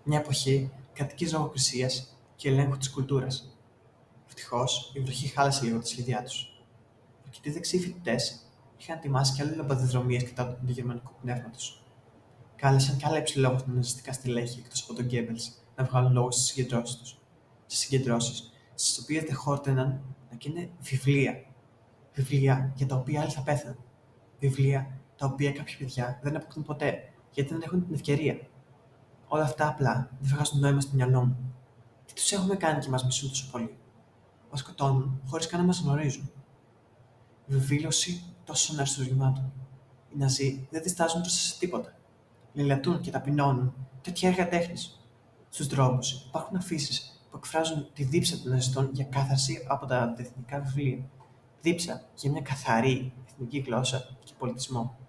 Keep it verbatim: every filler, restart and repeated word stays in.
Μια εποχή κρατικής λογοκρισίας και ελέγχου της κουλτούρας. Ευτυχώς, η βροχή χάλασε λίγο τα σχέδιά τους. Αρκετοί δεξιοί φοιτητές είχαν ετοιμάσει κι άλλες λαμπαδιδρομίες κατά του γερμανικού πνεύματος. Κάλεσαν κι άλλα υψηλόβαθμα ναζιστικά στελέχη εκτός από τον Γκέμπελς να βγάλουν λόγο στις συγκεντρώσεις τους. Στις συγκεντρώσεις, στις οποίες δεχότεναν να καίνε βιβλία. Βιβλία για τα οποία άλλοι θα πέθαναν. Βιβλία τα οποία κάποια παιδιά δεν αποκτούν ποτέ, γιατί δεν έχουν την ευκαιρία. Όλα αυτά απλά δεν βγάζουν νόημα στο μυαλό μου. Τι τους έχουμε κάνει και μας μισούν τόσο πολύ? Μας σκοτώνουν χωρίς καν να μας γνωρίζουν. Βεβήλωση τόσων αριστούργημάτων. Οι Ναζί δεν διστάζουν μπροστά σε τίποτα. Λαιλατούν και ταπεινώνουν τέτοια έργα τέχνης. Στους δρόμους υπάρχουν αφήσεις που εκφράζουν τη δίψα των Ναζιστών για κάθαρση από τα αντιεθνικά βιβλία. Δίψα για μια καθαρή εθνική γλώσσα και πολιτισμό.